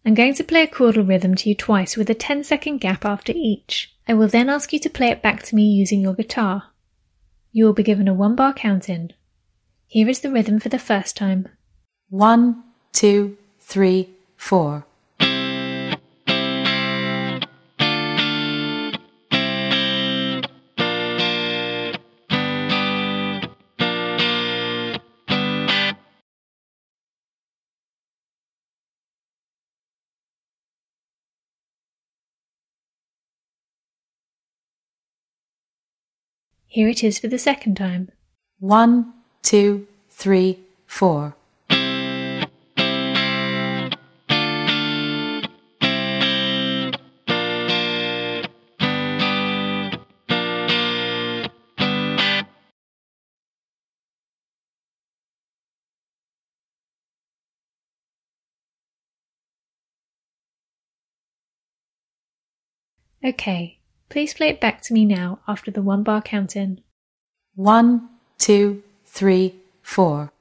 I'm going to play a chordal rhythm to you twice with a 10-second gap after each. I will then ask you to play it back to me using your guitar. You will be given a 1-bar count-in. Here is the rhythm for the first time. 1, 2, 3, 4. Here it is for the second time. 1, 2, 3, 4. Okay, please play it back to me now after the 1-bar count-in. 1, 2, 3, 4.